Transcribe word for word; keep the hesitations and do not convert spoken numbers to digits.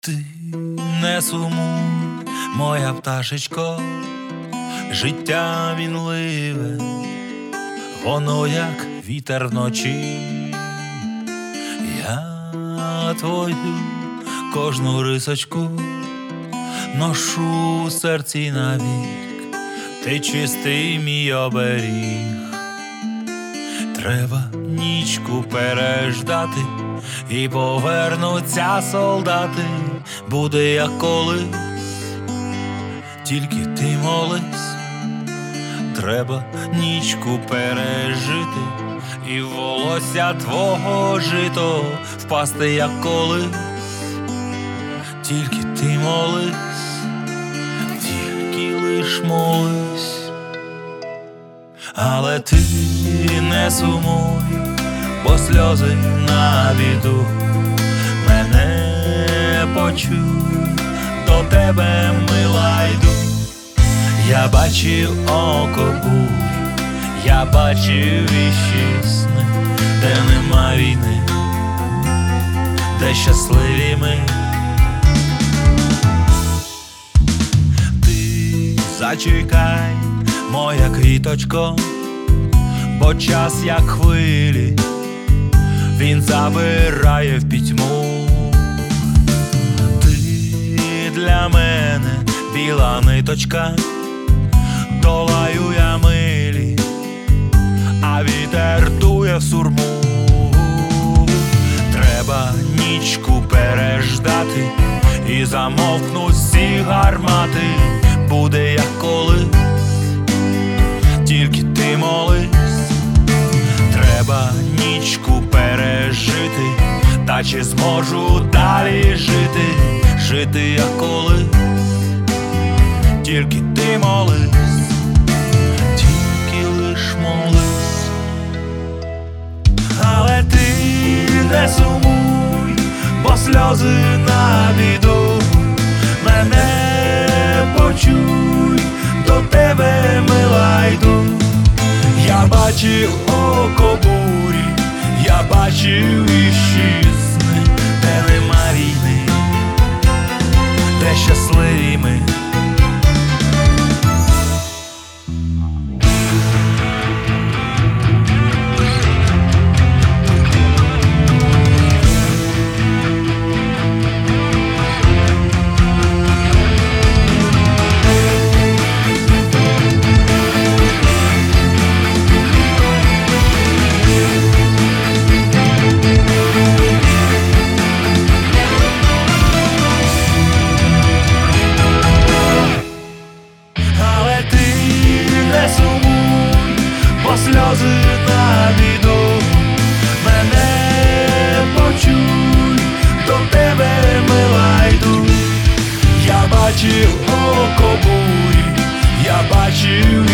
Ти не сумуй, моя пташечко, життя мінливе, воно як вітер вночі. Я твою кожну рисочку ношу в серці навік, ти чистий мій оберіг. Треба нічку переждати, і повернуться солдати. Буде як колись, тільки ти молись. Треба нічку пережити, і в волосся твого жито впасти як колись. Тільки ти молись, тільки лиш молись. Але ти не сумуй, бо сльози на біду. Мене почуй, до тебе мила йду. Я бачив око бурі, я бачив віщі сни, де нема війни, де щасливі ми. Ти зачекай, моя квіточко, бо час як хвилі, він забирає в пітьму. Ти для мене біла ниточка, долаю я милі, а вітер дує в сурму. Треба нічку переждати, і замовкнуть всі гармати. Буде як колись, тільки ти молись. Треба нічку пережити, та чи зможу далі жити, жити як колись, тільки ти молись, тільки лиш молись. Але ти не сумуй, бо сльози на біду. Мене почуй, до тебе мила йду. Я бачив око бурі, я бачив віщі сни, де нема війни, де щасливі ми. Сльози на біду. Мене почуй, до тебе мила йду. Я бачив око бурі, я бачив